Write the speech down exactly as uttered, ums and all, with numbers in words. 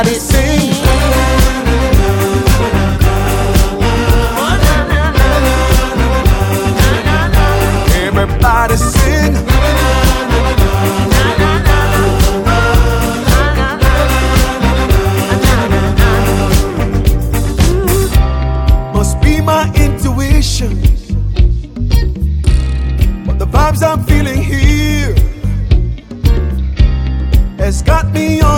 Everybody sing. Everybody sing. Must be my intuition, but the vibes I'm feeling here has got me on